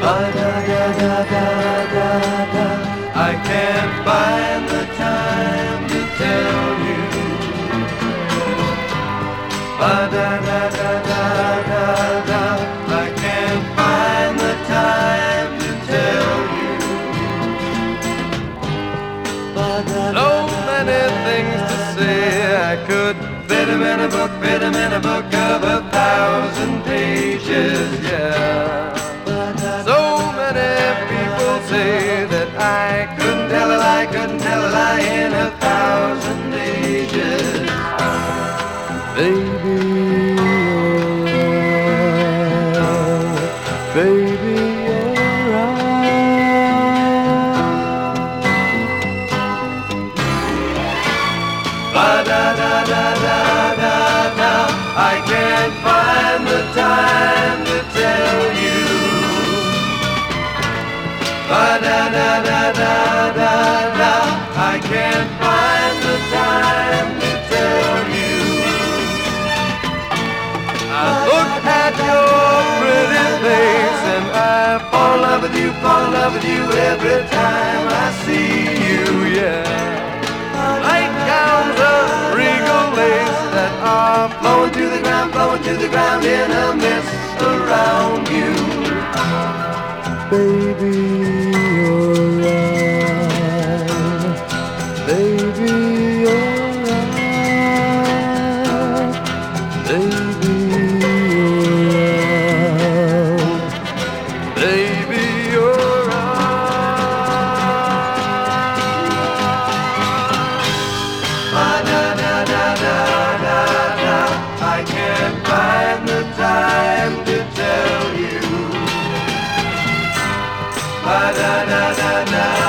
Ba-da-da-da-da-da-da. I can't find the time to tell you. Ba-da-da-da-da-da-da. I can't find the time to tell you. So many things to say, I could fit 'em in a book, fit 'em in a book of 1,000 pages, yeah. So many people say that I couldn't tell a lie, couldn't tell a lie in 1,000 pages. Baby, baby, you're right. Ba-da-da-da-da-da-da. I can't find the time to tell you. Ba-da-da-da-da-da-da. I can't find the time to tell you. I look at your pretty face and I fall in love with you, fall in love with you every time I see you, yeah. Light gowns of regal lace that are flowing to the ground in a mist around you. Baby, you're right. Baby, you're right. Baby, you're right. Baby, you're right. Ba-da-da-da-da-da-da. I can't find the time to tell you. Ba-da-da-da-da.